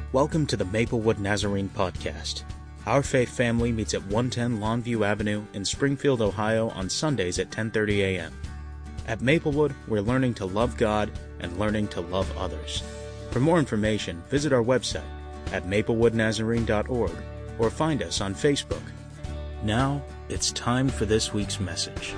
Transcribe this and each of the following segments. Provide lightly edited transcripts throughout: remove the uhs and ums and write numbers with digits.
Welcome to the Maplewood Nazarene Podcast. Our faith family meets at 110 Longview Avenue in Springfield, Ohio on Sundays at 10:30 a.m. At Maplewood, we're learning to love God and learning to love others. For more information, visit our website at maplewoodnazarene.org or find us on Facebook. Now, it's time for this week's message.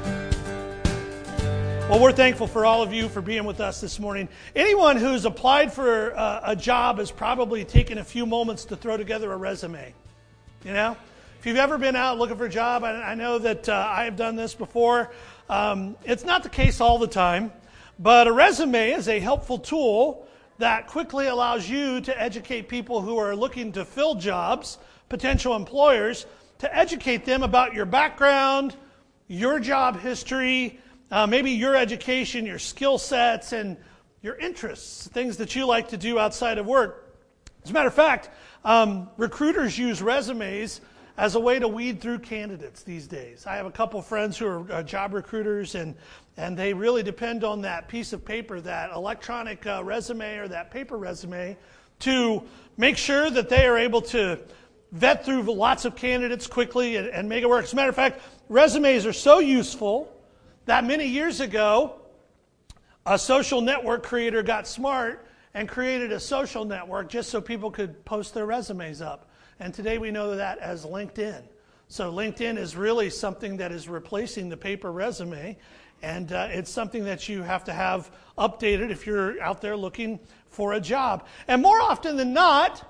Well, we're thankful for all of you for being with us this morning. Anyone who's applied for a job has probably taken a few moments to throw together a resume. You know, if you've ever been out looking for a job, I know that I have done this before. It's not the case all the time, but a resume is a helpful tool that quickly allows you to educate people who are looking to fill jobs, potential employers, to educate them about your background, your job history, maybe your education, your skill sets, and your interests, things that you like to do outside of work. As a matter of fact, recruiters use resumes as a way to weed through candidates these days. I have a couple friends who are job recruiters, and they really depend on that piece of paper, that electronic resume or that paper resume, to make sure that they are able to vet through lots of candidates quickly and make it work. As a matter of fact, resumes are so useful that many years ago, a social network creator got smart and created a social network just so people could post their resumes up. And today we know that as LinkedIn. So LinkedIn is really something that is replacing the paper resume, and it's something that you have to have updated if you're out there looking for a job. And more often than not,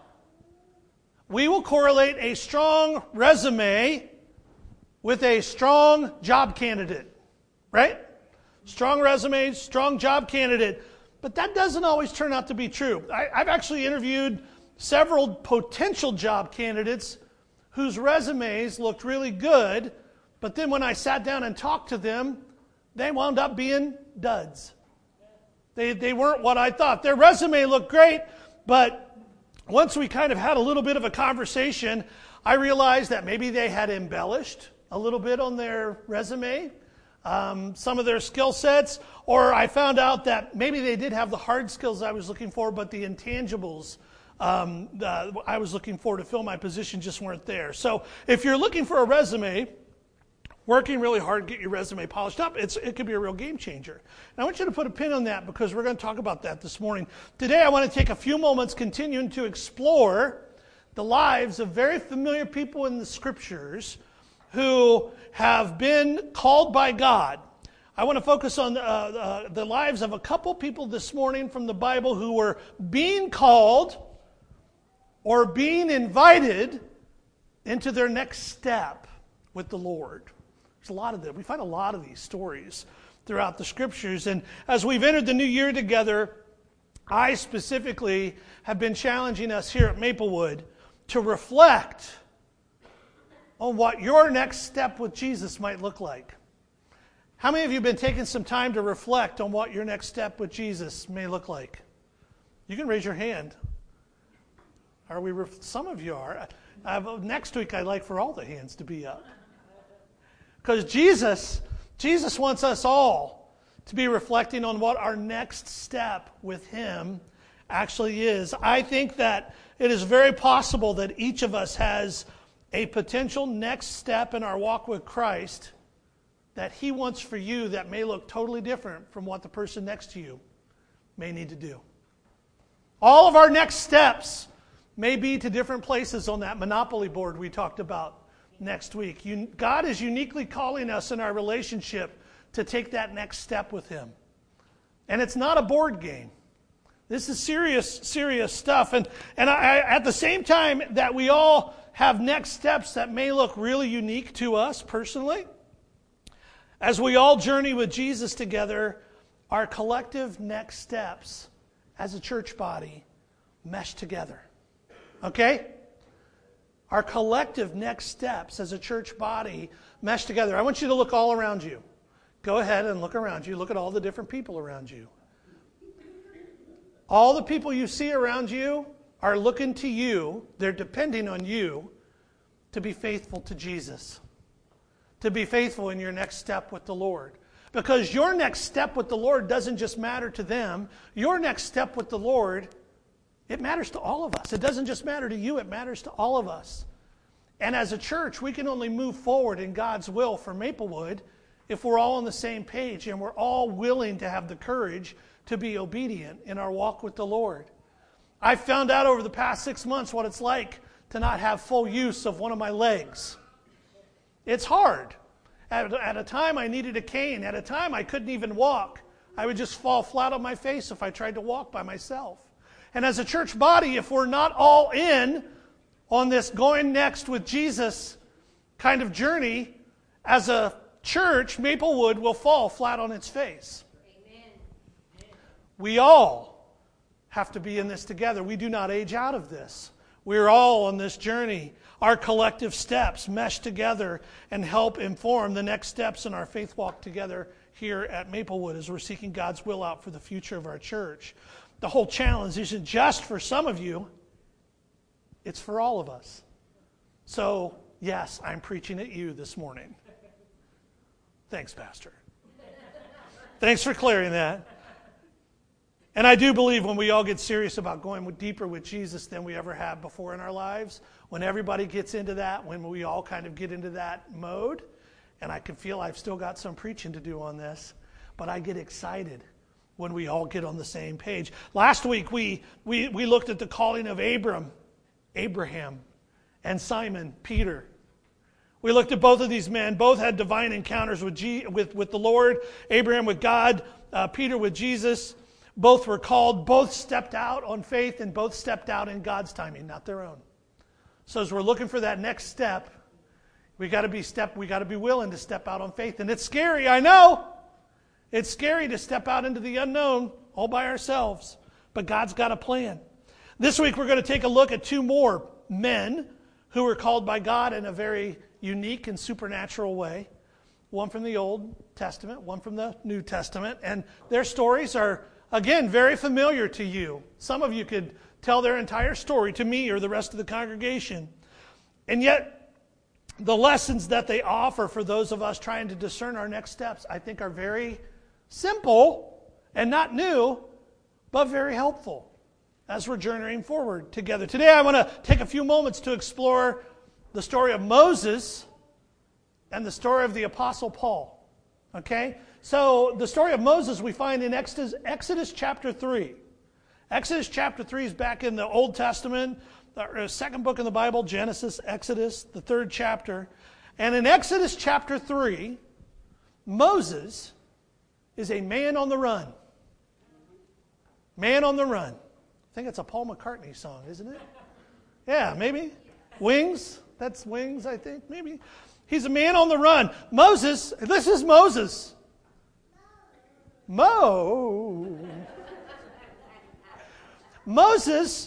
we will correlate a strong resume with a strong job candidate. Right? Strong resume, strong job candidate. But that doesn't always turn out to be true. I've actually interviewed several potential job candidates whose resumes looked really good, but then when I sat down and talked to them, they wound up being duds. They weren't what I thought. Their resume looked great, but once we kind of had a little bit of a conversation, I realized that maybe they had embellished a little bit on their resume, some of their skill sets, or I found out that maybe they did have the hard skills I was looking for, but the intangibles I was looking for to fill my position just weren't there. So if you're looking for a resume, working really hard to get your resume polished up, it could be a real game changer. And I want you to put a pin on that because we're going to talk about that this morning. Today I want to take a few moments continuing to explore the lives of very familiar people in the Scriptures who have been called by God. I want to focus on the lives of a couple people this morning from the Bible who were being called or being invited into their next step with the Lord. There's a lot of them. We find a lot of these stories throughout the Scriptures. And as we've entered the new year together, I specifically have been challenging us here at Maplewood to reflect on what your next step with Jesus might look like. How many of you have been taking some time to reflect on what your next step with Jesus may look like? You can raise your hand. Some of you are. Next week I'd like for all the hands to be up. Because Jesus wants us all to be reflecting on what our next step with Him actually is. I think that it is very possible that each of us has a potential next step in our walk with Christ that He wants for you that may look totally different from what the person next to you may need to do. All of our next steps may be to different places on that Monopoly board we talked about next week. God is uniquely calling us in our relationship to take that next step with Him. And it's not a board game. This is serious stuff. And I, at the same time that we all have next steps that may look really unique to us personally, as we all journey with Jesus together, our collective next steps as a church body mesh together. Okay? Our collective next steps as a church body mesh together. I want you to look all around you. Go ahead and look around you. Look at all the different people around you. All the people you see around you are looking to you, they're depending on you to be faithful to Jesus, to be faithful in your next step with the Lord. Because your next step with the Lord doesn't just matter to them. Your next step with the Lord It matters to all of us. It doesn't just matter to you, it matters to all of us. And as a church, we can only move forward in God's will for Maplewood if we're all on the same page and we're all willing to have the courage to be obedient in our walk with the Lord. I found out over the past 6 months what it's like to not have full use of one of my legs. It's hard. At a time, I needed a cane. At a time, I couldn't even walk. I would just fall flat on my face if I tried to walk by myself. And as a church body, if we're not all in on this going next with Jesus kind of journey, as a church, Maplewood will fall flat on its face. Amen. We all have to be in this together. We do not age out of this. We're all on this journey. Our collective steps mesh together and help inform the next steps in our faith walk together here at Maplewood as we're seeking God's will out for the future of our church. The whole challenge isn't just for some of you, it's for all of us. So, yes, I'm preaching at you this morning. Thanks, Pastor. Thanks for clearing that. And I do believe when we all get serious about going deeper with Jesus than we ever have before in our lives, when everybody gets into that, when we all kind of get into that mode, and I can feel I've still got some preaching to do on this, but I get excited when we all get on the same page. Last week we looked at the calling of Abraham, and Simon, Peter. We looked at both of these men. Both had divine encounters with the Lord. Abraham with God, Peter with Jesus. Both were called. Both stepped out on faith, and both stepped out in God's timing, not their own. So as we're looking for that next step, we got to be willing to step out on faith. And it's scary, I know. It's scary to step out into the unknown all by ourselves. But God's got a plan. This week we're going to take a look at two more men who were called by God in a very unique and supernatural way. One from the Old Testament, one from the New Testament. And their stories are, again, very familiar to you. Some of you could tell their entire story to me or the rest of the congregation. And yet, the lessons that they offer for those of us trying to discern our next steps, I think are very simple and not new, but very helpful as we're journeying forward together. Today I want to take a few moments to explore the story of Moses and the story of the Apostle Paul. Okay? So the story of Moses we find in Exodus chapter 3. Exodus chapter 3 is back in the Old Testament, the second book in the Bible, Genesis, Exodus, the third chapter. And in Exodus chapter 3, Moses is a man on the run. Man on the run. I think it's a Paul McCartney song, isn't it? Yeah, maybe. Wings. That's Wings, I think. Maybe. He's a man on the run. Moses. This is Moses. Moses,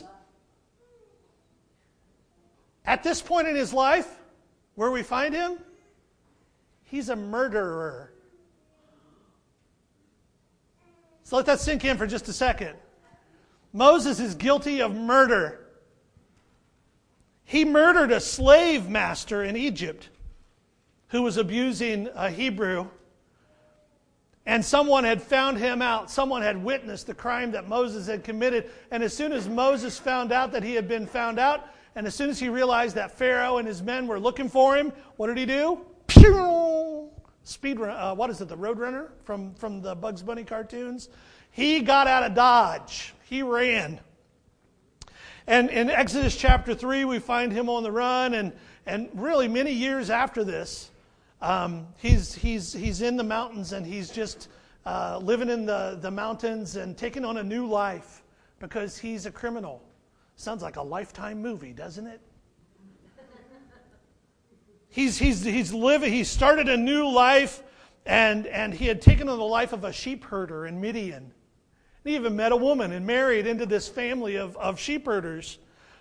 at this point in his life, where we find him, he's a murderer. So let that sink in for just a second. Moses is guilty of murder. He murdered a slave master in Egypt who was abusing a Hebrew. And someone had found him out. Someone had witnessed the crime that Moses had committed. And as soon as Moses found out that he had been found out, and as soon as he realized that Pharaoh and his men were looking for him, what did he do? Pew! Speed run. What is it? The Roadrunner from the Bugs Bunny cartoons. He got out of Dodge. He ran. And in Exodus chapter 3, we find him on the run. And really many years after this, he's in the mountains and he's just living in the mountains and taking on a new life because he's a criminal. Sounds like a Lifetime movie, doesn't it? He started a new life and he had taken on the life of a sheep herder in Midian. He even met a woman and married into this family of sheep herders.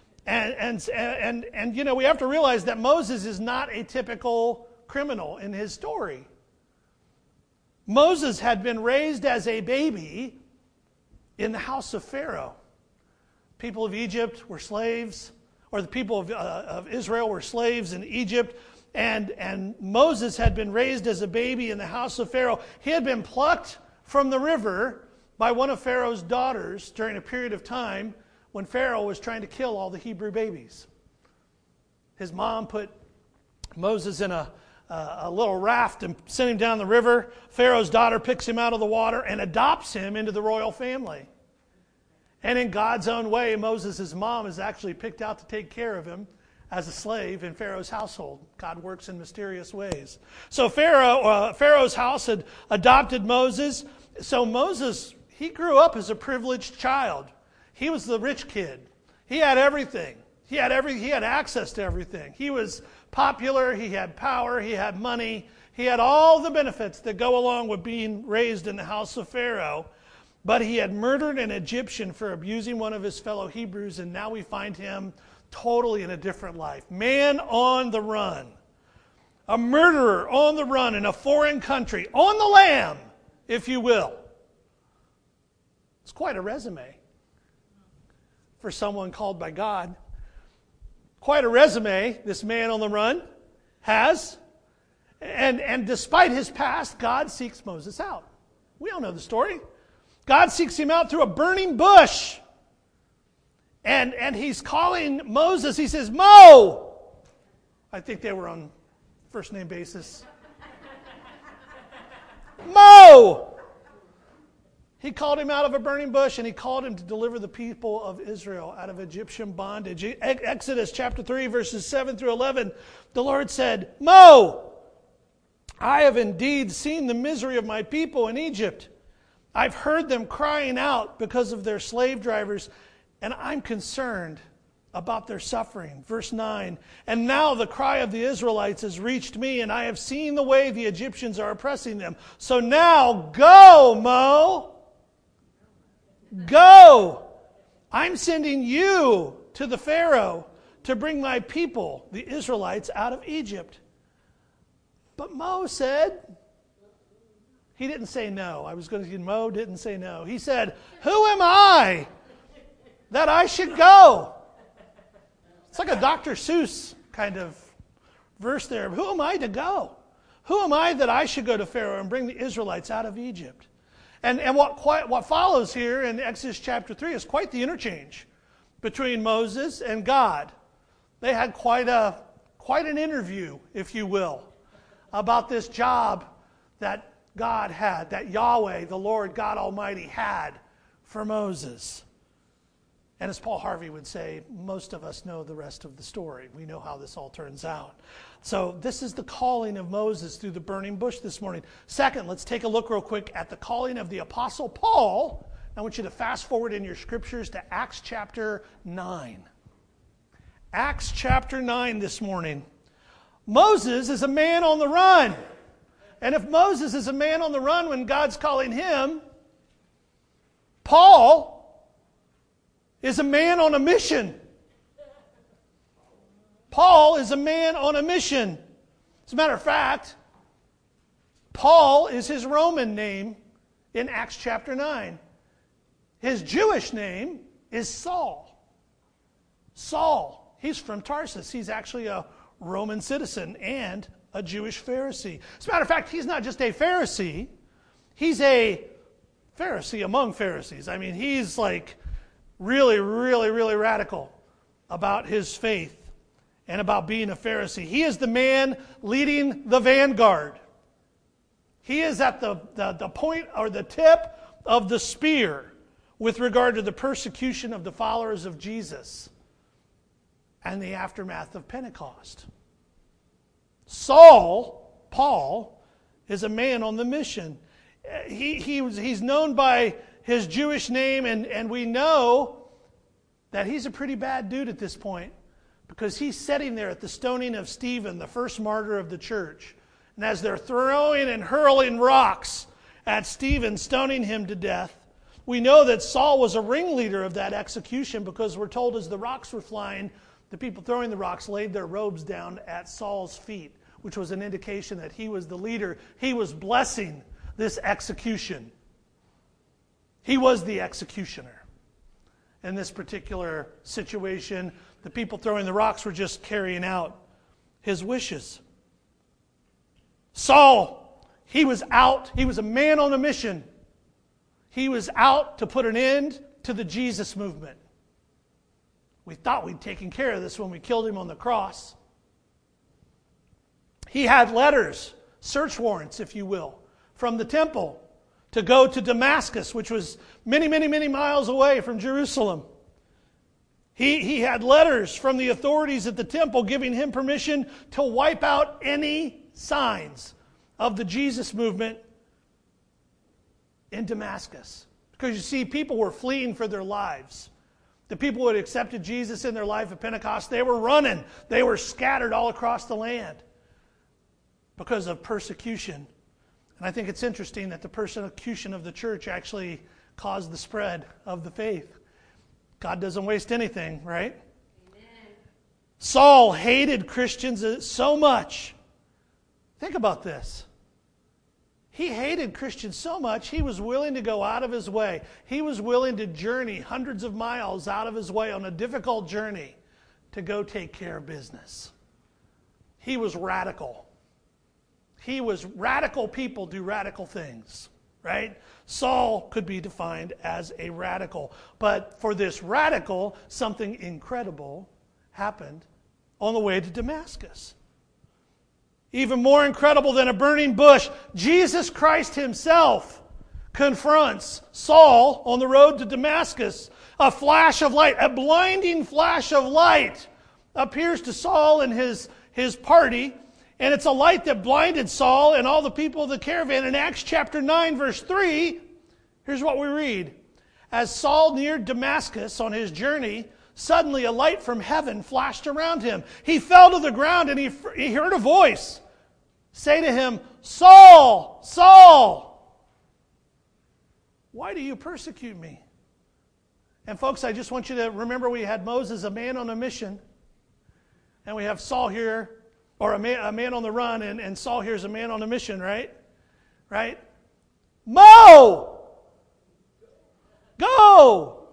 And you know, we have to realize that Moses is not a typical criminal in his story. Moses had been raised as a baby in the house of Pharaoh. People of Egypt were slaves, or the people of Israel were slaves in Egypt. And Moses had been raised as a baby in the house of Pharaoh. He had been plucked from the river by one of Pharaoh's daughters during a period of time when Pharaoh was trying to kill all the Hebrew babies. His mom put Moses in a little raft and sent him down the river. Pharaoh's daughter picks him out of the water and adopts him into the royal family. And in God's own way, Moses' mom is actually picked out to take care of him as a slave in Pharaoh's household. God works in mysterious ways. So Pharaoh's house had adopted Moses. So Moses, he grew up as a privileged child. He was the rich kid. He had everything. He had access to everything. He was popular. He had power. He had money. He had all the benefits that go along with being raised in the house of Pharaoh. But he had murdered an Egyptian for abusing one of his fellow Hebrews, and now we find him totally in a different life. Man on the run. A murderer on the run in a foreign country, on the lam, if you will. It's quite a resume for someone called by God. Quite a resume this man on the run has. And despite his past, God seeks Moses out. We all know the story. God seeks him out through a burning bush. And he's calling Moses. He says, Mo! I think they were on first name basis. Mo! He called him out of a burning bush, and he called him to deliver the people of Israel out of Egyptian bondage. Exodus chapter 3, verses 7 through 11, the Lord said, Mo! I have indeed seen the misery of my people in Egypt. I've heard them crying out because of their slave drivers, and I'm concerned about their suffering. Verse 9, and now the cry of the Israelites has reached me, and I have seen the way the Egyptians are oppressing them. So now go, Mo. Go. I'm sending you to the Pharaoh to bring my people, the Israelites, out of Egypt. But Mo said, he didn't say no. I was going to say Mo didn't say no. He said, who am I that I should go? It's like a Dr. Seuss kind of verse there. Who am I to go? Who am I that I should go to Pharaoh and bring the Israelites out of Egypt? And what follows here in Exodus chapter 3 is quite the interchange between Moses and God. They had quite an interview, if you will, about this job that God had, that Yahweh, the Lord God Almighty, had for Moses. And as Paul Harvey would say, most of us know the rest of the story. We know how this all turns out. So this is the calling of Moses through the burning bush this morning. Second, let's take a look real quick at the calling of the Apostle Paul. I want you to fast forward in your scriptures to Acts chapter 9. Acts chapter 9 this morning. Moses is a man on the run. And if Moses is a man on the run when God's calling him, Paul is a man on a mission. Paul is a man on a mission. As a matter of fact, Paul is his Roman name in Acts chapter 9. His Jewish name is Saul. Saul, he's from Tarsus. He's actually a Roman citizen and a Jewish Pharisee. As a matter of fact, he's not just a Pharisee. He's a Pharisee among Pharisees. I mean, he's like really, really, really radical about his faith and about being a Pharisee. He is the man leading the vanguard. He is at the point or the tip of the spear with regard to the persecution of the followers of Jesus and the aftermath of Pentecost. Saul, Paul, is a man on the mission. He's known by his Jewish name, and we know that he's a pretty bad dude at this point because he's sitting there at the stoning of Stephen, the first martyr of the church. And as they're throwing and hurling rocks at Stephen, stoning him to death, we know that Saul was a ringleader of that execution because we're told as the rocks were flying, the people throwing the rocks laid their robes down at Saul's feet, which was an indication that he was the leader. He was blessing this execution. He was the executioner. In this particular situation, the people throwing the rocks were just carrying out his wishes. Saul, he was out. He was a man on a mission. He was out to put an end to the Jesus movement. We thought we'd taken care of this when we killed him on the cross. He had letters, search warrants, if you will, from the temple to go to Damascus, which was many, many, many miles away from Jerusalem. He had letters from the authorities at the temple giving him permission to wipe out any signs of the Jesus movement in Damascus. Because you see, people were fleeing for their lives. The people who had accepted Jesus in their life at Pentecost, they were running. They were scattered all across the land because of persecution. And I think it's interesting that the persecution of the church actually caused the spread of the faith. God doesn't waste anything, right? Amen. Saul hated Christians so much. Think about this. He hated Christians so much, he was willing to go out of his way. He was willing to journey hundreds of miles out of his way on a difficult journey to go take care of business. He was radical. Radical people do radical things, right? Saul could be defined as a radical. But for this radical, something incredible happened on the way to Damascus. Even more incredible than a burning bush, Jesus Christ himself confronts Saul on the road to Damascus. A flash of light, a blinding flash of light appears to Saul and his party. And it's a light that blinded Saul and all the people of the caravan. In Acts chapter 9, verse 3, here's what we read. As Saul neared Damascus on his journey, suddenly a light from heaven flashed around him. He fell to the ground and he heard a voice say to him, Saul, Saul, why do you persecute me? And folks, I just want you to remember we had Moses, a man on a mission, and we have Saul here, or a man on the run, and Saul here is a man on a mission, right? Right? Mo! Go!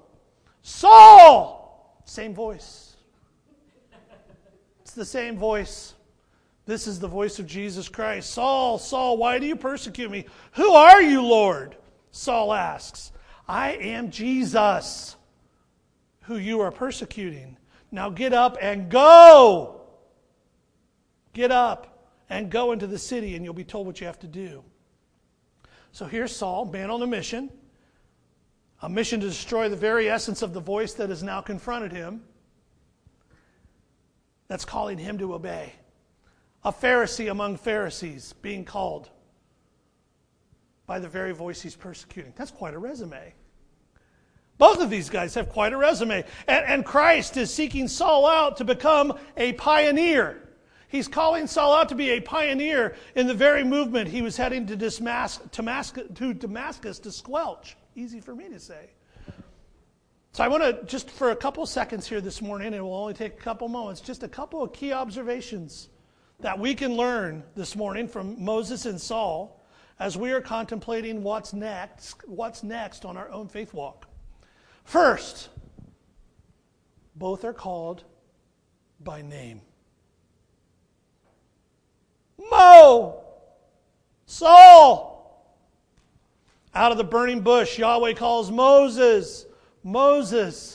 Saul! Same voice. It's the same voice. This is the voice of Jesus Christ. Saul, Saul, why do you persecute me? Who are you, Lord? Saul asks. I am Jesus, who you are persecuting. Now get up and go. Get up and go into the city, and you'll be told what you have to do. So here's Saul, man on a mission to destroy the very essence of the voice that has now confronted him, that's calling him to obey. A Pharisee among Pharisees being called by the very voice he's persecuting. That's quite a resume. Both of these guys have quite a resume. And Christ is seeking Saul out to become a pioneer. He's calling Saul out to be a pioneer in the very movement he was heading to Damascus to squelch. Easy for me to say. So I want to, just for a couple seconds here this morning, and it will only take a couple moments, just a couple of key observations that we can learn this morning from Moses and Saul as we are contemplating what's next on our own faith walk. First, both are called by name. Mo! Saul! Out of the burning bush, Yahweh calls Moses. Moses.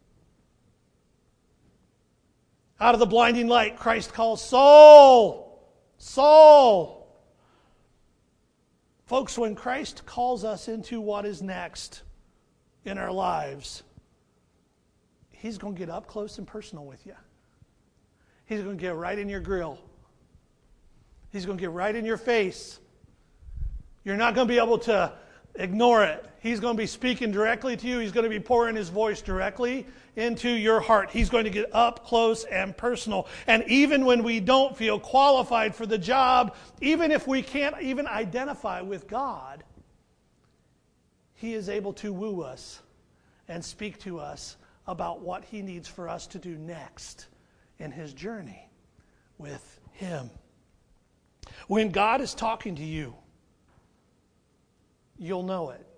Out of the blinding light, Christ calls Saul. Saul. Folks, when Christ calls us into what is next in our lives, He's going to get up close and personal with you. He's going to get right in your grill. He's going to get right in your face. You're not going to be able to ignore it. He's going to be speaking directly to you. He's going to be pouring His voice directly into your heart. He's going to get up close and personal. And even when we don't feel qualified for the job, even if we can't even identify with God, He is able to woo us and speak to us about what He needs for us to do next in His journey with Him. When God is talking to you, you'll know it.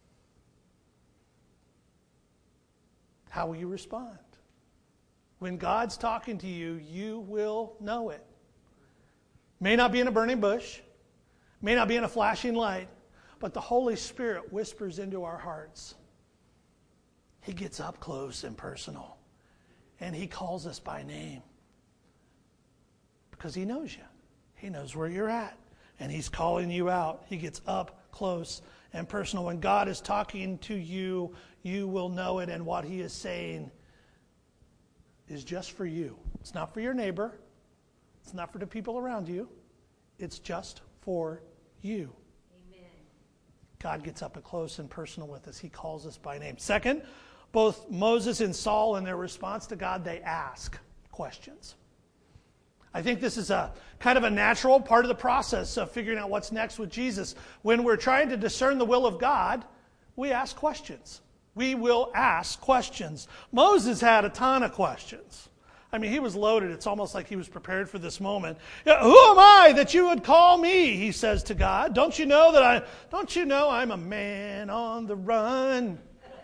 How will you respond? When God's talking to you, you will know it. May not be in a burning bush, may not be in a flashing light, but the Holy Spirit whispers into our hearts. He gets up close and personal. And he calls us by name. Because he knows you. He knows where you're at. And he's calling you out. He gets up close and personal. When God is talking to you, you will know it. And what he is saying is just for you. It's not for your neighbor. It's not for the people around you. It's just for you. Amen. God gets up close and personal with us. He calls us by name. Second, both Moses and Saul, in their response to God, they ask questions. I think this is a kind of a natural part of the process of figuring out what's next with Jesus. When we're trying to discern the will of God, we ask questions. We will ask questions. Moses had a ton of questions. I mean, he was loaded. It's almost like he was prepared for this moment. Who am I that you would call me? He says to God. Don't you know I'm a man on the run?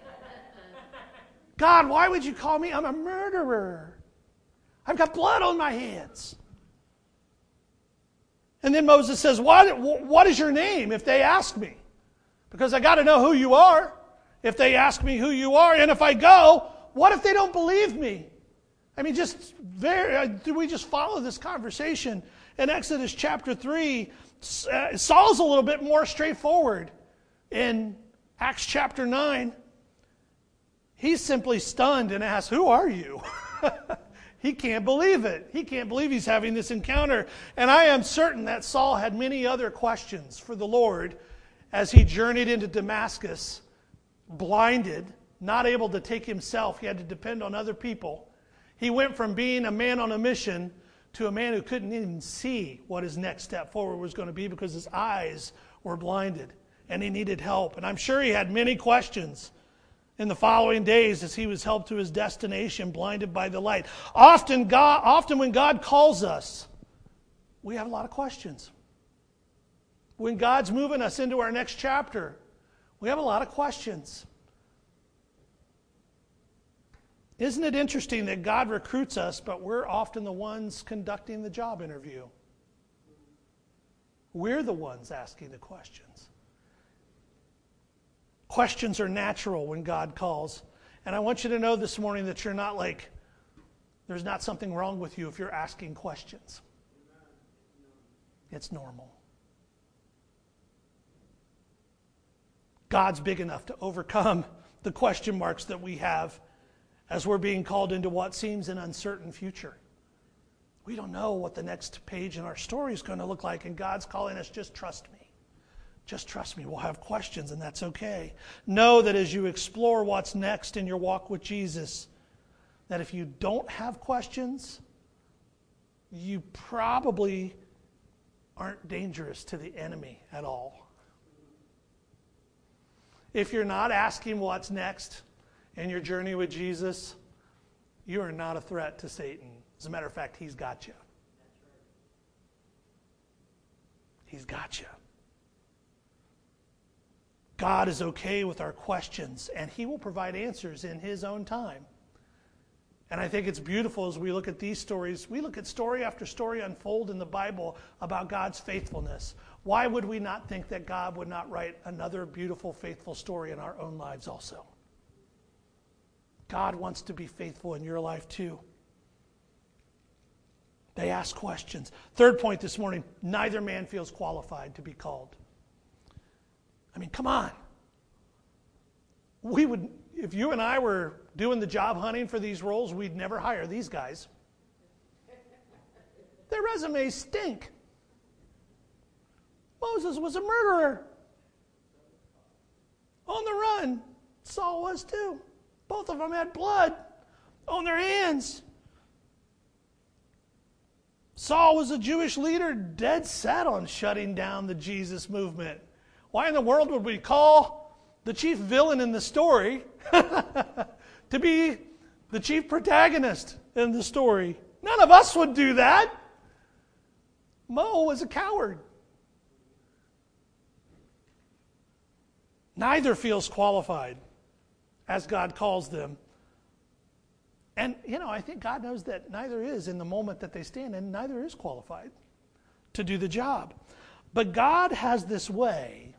God, why would you call me? I'm a murderer. I've got blood on my hands. And then Moses says, what is your name if they ask me? Because I got to know who you are if they ask me who you are. And if I go, what if they don't believe me? I mean, do we just follow this conversation? In Exodus chapter 3, Saul's a little bit more straightforward. In Acts chapter 9, he's simply stunned and asks, who are you? He can't believe it. He can't believe he's having this encounter. And I am certain that Saul had many other questions for the Lord as he journeyed into Damascus, blinded, not able to take himself. He had to depend on other people. He went from being a man on a mission to a man who couldn't even see what his next step forward was going to be because his eyes were blinded and he needed help. And I'm sure he had many questions in the following days as he was helped to his destination, blinded by the light. Often when God calls us, we have a lot of questions. When God's moving us into our next chapter, we have a lot of questions. Isn't it interesting that God recruits us, but we're often the ones conducting the job interview? We're the ones asking the questions. Questions are natural when God calls. And I want you to know this morning that you're not like, there's not something wrong with you if you're asking questions. It's normal. God's big enough to overcome the question marks that we have as we're being called into what seems an uncertain future. We don't know what the next page in our story is going to look like, and God's calling us, just trust me. Just trust me. We'll have questions, and that's okay. Know that as you explore what's next in your walk with Jesus, that if you don't have questions, you probably aren't dangerous to the enemy at all. If you're not asking what's next in your journey with Jesus, you are not a threat to Satan. As a matter of fact, he's got you. He's got you. God is okay with our questions, and he will provide answers in his own time. And I think it's beautiful as we look at these stories. We look at story after story unfold in the Bible about God's faithfulness. Why would we not think that God would not write another beautiful, faithful story in our own lives also? God wants to be faithful in your life too. They ask questions. Third point this morning, neither man feels qualified to be called. I mean, come on. If you and I were doing the job hunting for these roles, we'd never hire these guys. Their resumes stink. Moses was a murderer. On the run. Saul was too. Both of them had blood on their hands. Saul was a Jewish leader dead set on shutting down the Jesus movement. Why in the world would we call the chief villain in the story to be the chief protagonist in the story? None of us would do that. Mo was a coward. Neither feels qualified as God calls them. And, I think God knows that neither is in the moment that they stand, and neither is qualified to do the job. But God has this way,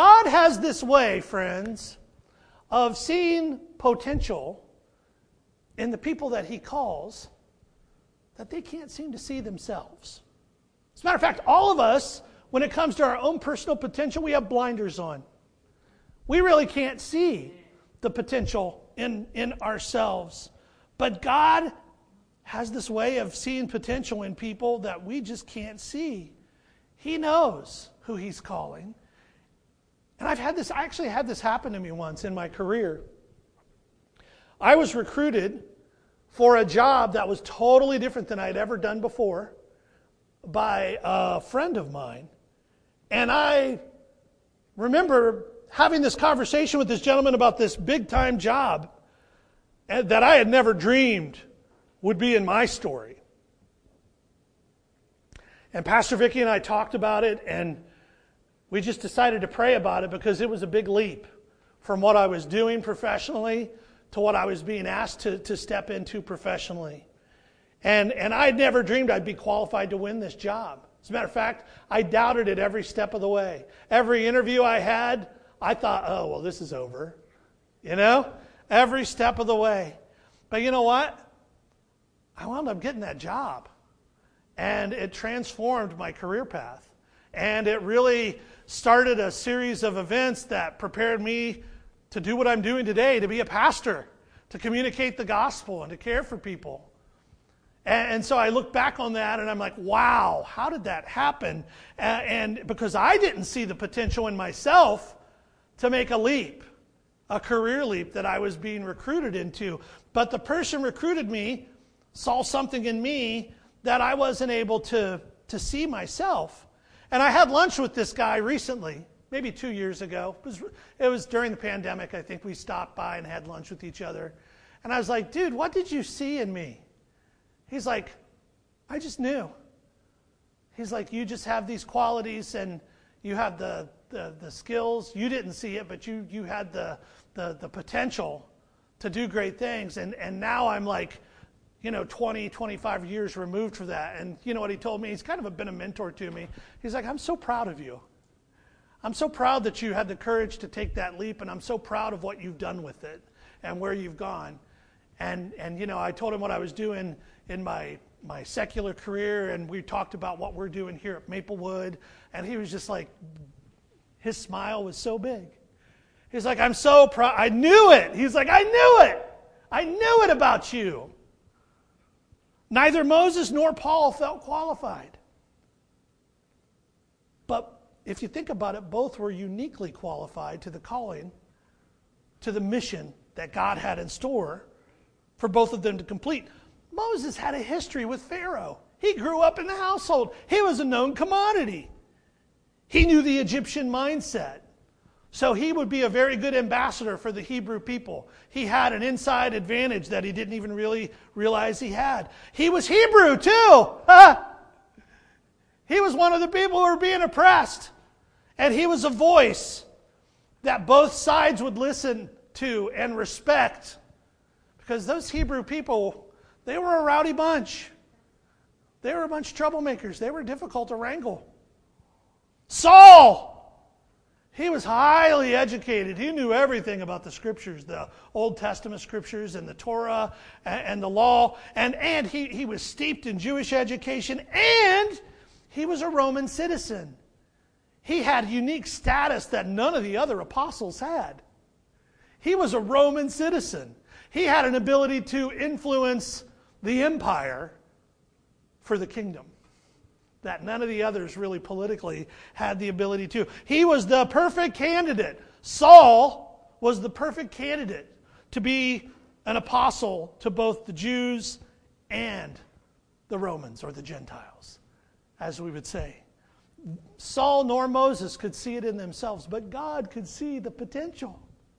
friends, of seeing potential in the people that he calls that they can't seem to see themselves. As a matter of fact, all of us, when it comes to our own personal potential, we have blinders on. We really can't see the potential in ourselves. But God has this way of seeing potential in people that we just can't see. He knows who he's calling. And I actually had this happen to me once in my career. I was recruited for a job that was totally different than I'd ever done before by a friend of mine. And I remember having this conversation with this gentleman about this big-time job that I had never dreamed would be in my story. And Pastor Vicki and I talked about it, and we just decided to pray about it because it was a big leap from what I was doing professionally to what I was being asked to step into professionally. And I'd never dreamed I'd be qualified to win this job. As a matter of fact, I doubted it every step of the way. Every interview I had, I thought, oh, well, this is over. You know? Every step of the way. But you know what? I wound up getting that job. And it transformed my career path. And it really started a series of events that prepared me to do what I'm doing today, to be a pastor, to communicate the gospel and to care for people. And so I look back on that and I'm like, wow, how did that happen? And because I didn't see the potential in myself to make a leap, a career leap that I was being recruited into. But the person recruited me saw something in me that I wasn't able to see myself. And I had lunch with this guy recently, maybe 2 years ago. It was during the pandemic. I think we stopped by and had lunch with each other. And I was like, dude, what did you see in me? He's like, I just knew. He's like, you just have these qualities and you have the skills. You didn't see it, but you had the potential to do great things. And now I'm like, 20, 25 years removed from that. And you know what he told me? He's kind of been a mentor to me. He's like, I'm so proud of you. I'm so proud that you had the courage to take that leap, and I'm so proud of what you've done with it and where you've gone. And I told him what I was doing in my secular career, and we talked about what we're doing here at Maplewood, and he was just like, his smile was so big. He's like, I'm so proud. I knew it. He's like, I knew it. I knew it about you. Neither Moses nor Paul felt qualified. But if you think about it, both were uniquely qualified to the calling, to the mission that God had in store for both of them to complete. Moses had a history with Pharaoh. He grew up in the household. He was a known commodity. He knew the Egyptian mindset. So he would be a very good ambassador for the Hebrew people. He had an inside advantage that he didn't even really realize he had. He was Hebrew too. He was one of the people who were being oppressed. And he was a voice that both sides would listen to and respect. Because those Hebrew people, they were a rowdy bunch. They were a bunch of troublemakers. They were difficult to wrangle. Saul! He was highly educated. He knew everything about the scriptures, the Old Testament scriptures and the Torah and the law. And he was steeped in Jewish education, and he was a Roman citizen. He had unique status that none of the other apostles had. He was a Roman citizen. He had an ability to influence the empire for the kingdom that none of the others really politically had the ability to. He was the perfect candidate. Saul was the perfect candidate to be an apostle to both the Jews and the Romans, or the Gentiles, as we would say. Saul nor Moses could see it in themselves, but God could see the potential.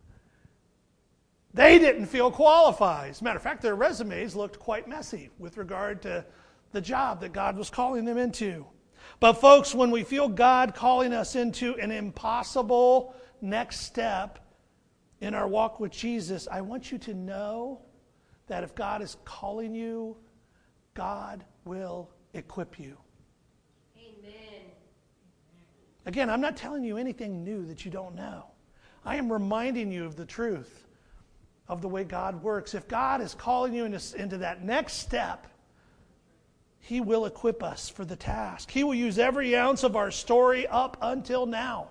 They didn't feel qualified. As a matter of fact, their resumes looked quite messy with regard to the job that God was calling them into. But folks, when we feel God calling us into an impossible next step in our walk with Jesus, I want you to know that if God is calling you, God will equip you. Amen. Again, I'm not telling you anything new that you don't know. I am reminding you of the truth of the way God works. If God is calling you into that next step, He will equip us for the task. He will use every ounce of our story up until now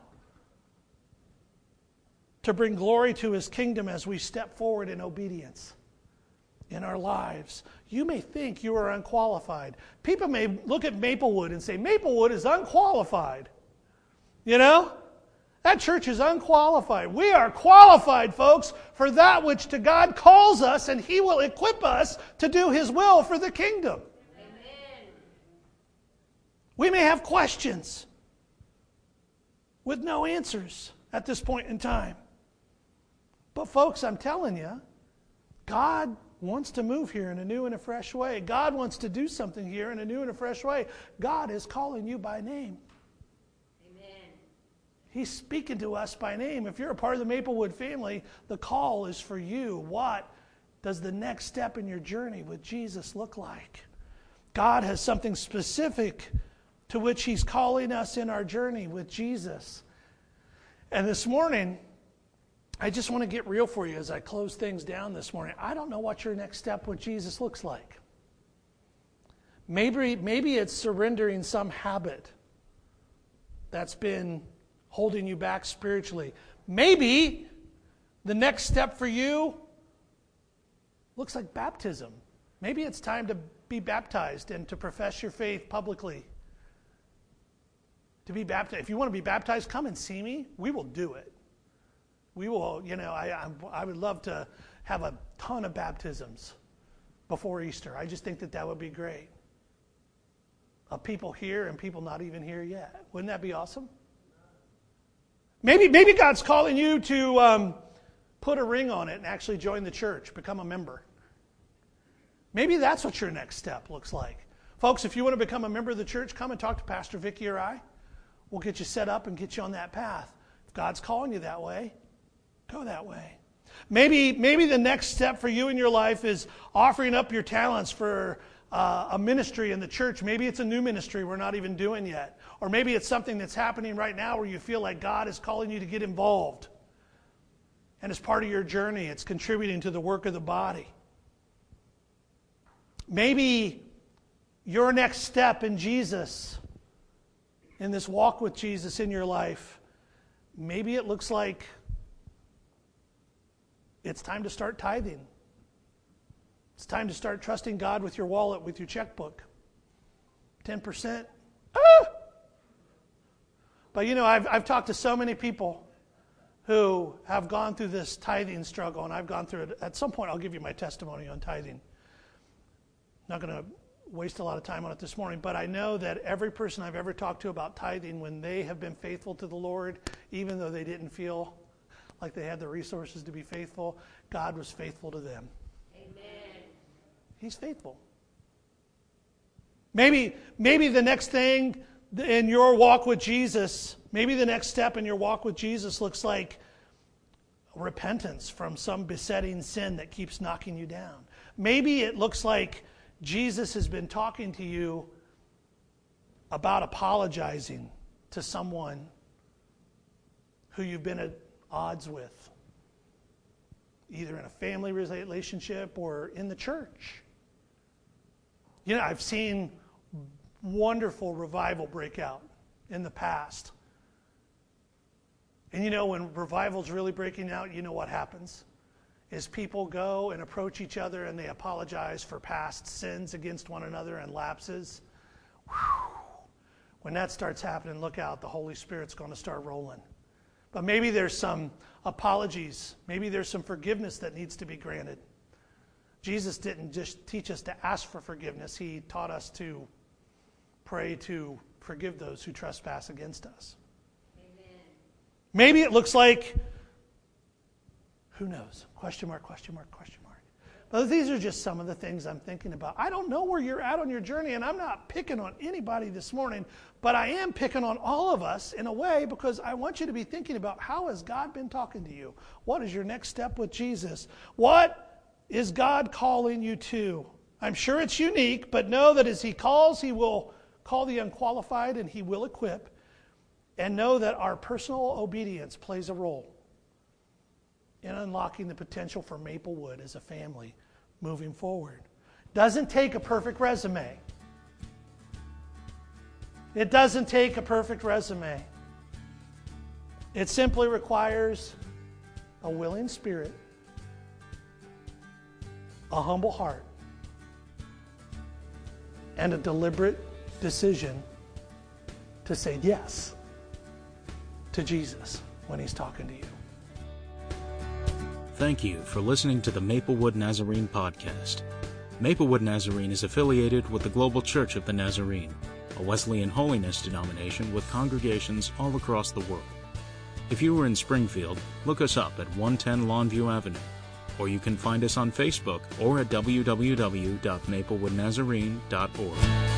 to bring glory to His kingdom as we step forward in obedience in our lives. You may think you are unqualified. People may look at Maplewood and say, Maplewood is unqualified. You know? That church is unqualified. We are qualified, folks, for that which to God calls us, and He will equip us to do His will for the kingdom. Amen. We may have questions with no answers at this point in time. But folks, I'm telling you, God wants to move here in a new and a fresh way. God wants to do something here in a new and a fresh way. God is calling you by name. Amen. He's speaking to us by name. If you're a part of the Maplewood family, the call is for you. What does the next step in your journey with Jesus look like? God has something specific to which He's calling us in our journey with Jesus. And this morning, I just want to get real for you as I close things down this morning. I don't know what your next step with Jesus looks like. Maybe it's surrendering some habit that's been holding you back spiritually. Maybe the next step for you looks like baptism. Maybe it's time to be baptized and to profess your faith publicly. To be baptized. If you want to be baptized, come and see me. We will do it. We will, I would love to have a ton of baptisms before Easter. I just think that would be great. Of people here and people not even here yet. Wouldn't that be awesome? Maybe God's calling you to put a ring on it and actually join the church, become a member. Maybe that's what your next step looks like. Folks, if you want to become a member of the church, come and talk to Pastor Vicki or I. We'll get you set up and get you on that path. If God's calling you that way, go that way. Maybe the next step for you in your life is offering up your talents for a ministry in the church. Maybe it's a new ministry we're not even doing yet. Or maybe it's something that's happening right now where you feel like God is calling you to get involved. And as part of your journey, it's contributing to the work of the body. Maybe your next step in Jesus, in this walk with Jesus in your life, maybe it looks like it's time to start tithing. It's time to start trusting God with your wallet, with your checkbook. 10%. But I've talked to so many people who have gone through this tithing struggle, and I've gone through it. At some point, I'll give you my testimony on tithing. I'm not going to waste a lot of time on it this morning, but I know that every person I've ever talked to about tithing, when they have been faithful to the Lord, even though they didn't feel like they had the resources to be faithful, God was faithful to them. Amen. He's faithful. Maybe the next thing in your walk with Jesus, maybe the next step in your walk with Jesus looks like repentance from some besetting sin that keeps knocking you down. Maybe it looks like Jesus has been talking to you about apologizing to someone who you've been at odds with, either in a family relationship or in the church. I've seen wonderful revival break out in the past. And when revival's really breaking out, you know what happens? Is people go and approach each other and they apologize for past sins against one another and lapses. Whew. When that starts happening, look out, the Holy Spirit's going to start rolling. But maybe there's some apologies. Maybe there's some forgiveness that needs to be granted. Jesus didn't just teach us to ask for forgiveness. He taught us to pray to forgive those who trespass against us. Amen. Maybe it looks like, who knows? Question mark, question mark, question mark. But these are just some of the things I'm thinking about. I don't know where you're at on your journey, and I'm not picking on anybody this morning, but I am picking on all of us in a way because I want you to be thinking about, how has God been talking to you? What is your next step with Jesus? What is God calling you to? I'm sure it's unique, but know that as He calls, He will call the unqualified and He will equip. And know that our personal obedience plays a role in unlocking the potential for Maplewood as a family moving forward. Doesn't take a perfect resume. It doesn't take a perfect resume. It simply requires a willing spirit, a humble heart, and a deliberate decision to say yes to Jesus when he's talking to you. Thank you for listening to the Maplewood Nazarene podcast. Maplewood Nazarene is affiliated with the Global Church of the Nazarene, a Wesleyan holiness denomination with congregations all across the world. If you are in Springfield, look us up at 110 Longview Avenue, or you can find us on Facebook or at www.maplewoodnazarene.org.